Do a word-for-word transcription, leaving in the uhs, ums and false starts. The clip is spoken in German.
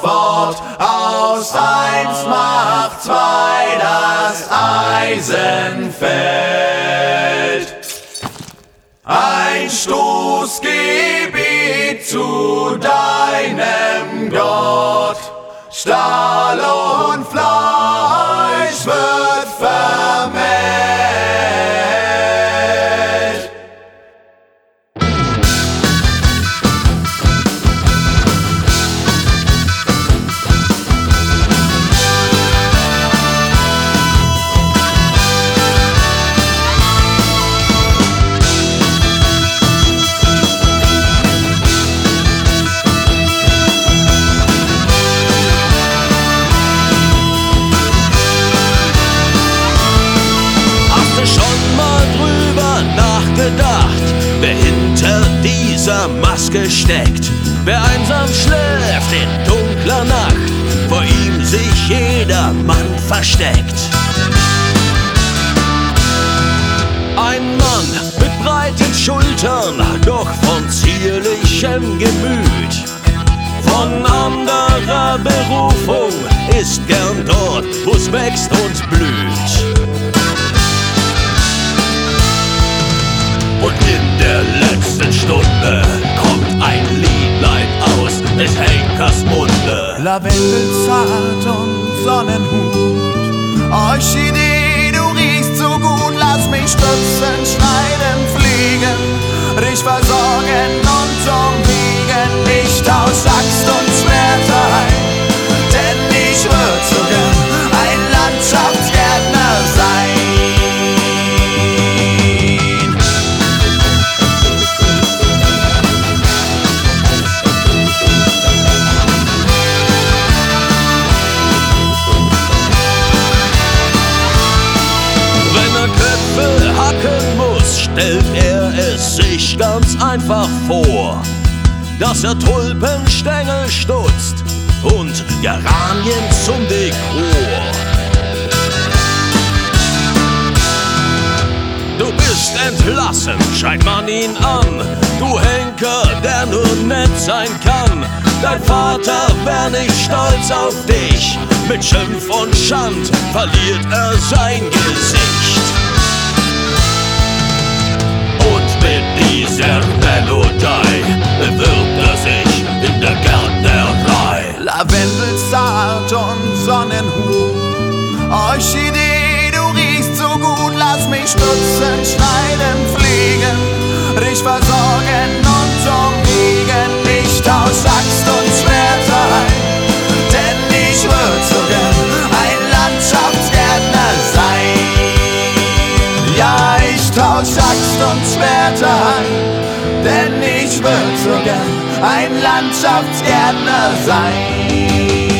fort. Aus eins macht zwei, das Eisen fällt. Ein Stoßgebet zu deinem Gott. Stahl und Fleisch wird vermählt. Wer hinter dieser Maske steckt, wer einsam schläft in dunkler Nacht, vor ihm sich jeder Mann versteckt. Ein Mann mit breiten Schultern, doch von zierlichem Gemüt, von anderer Berufung, ist gern dort, wo's wächst und blüht. Und in der letzten Stunde kommt ein Liedlein aus des Henkers Munde. Lavendel zart und Sonnenhut, Orchidee, du riechst so gut. Lass mich stützen, schneiden, fliegen, dich versorgen und umwiegen. Nicht aus Axt und Schwerter ein, denn ich würd so gern ein Landschaftsgärtner sein. Stellt er es sich ganz einfach vor, dass er Tulpenstängel stutzt und Geranien zum Dekor. Du bist entlassen, schreit man ihn an, du Henker, der nur nett sein kann. Dein Vater wär nicht stolz auf dich, mit Schimpf und Schand verliert er sein Gesicht. Mit dieser Melodie bewirbt er sich in der Gärtnerei. Lavendel zart und Sonnenhut, Orchidee, du riechst so gut. Lass mich stutzen, schneiden, fliegen, dich versorgen und umwiegen. Nicht aus Axt und Schwerter ein, denn ich würd so gern ein Landschaftsgärtner sein. Ja, ich tausch Axt und Schwerter ein, denn ich würd so gern ein Landschaftsgärtner sein.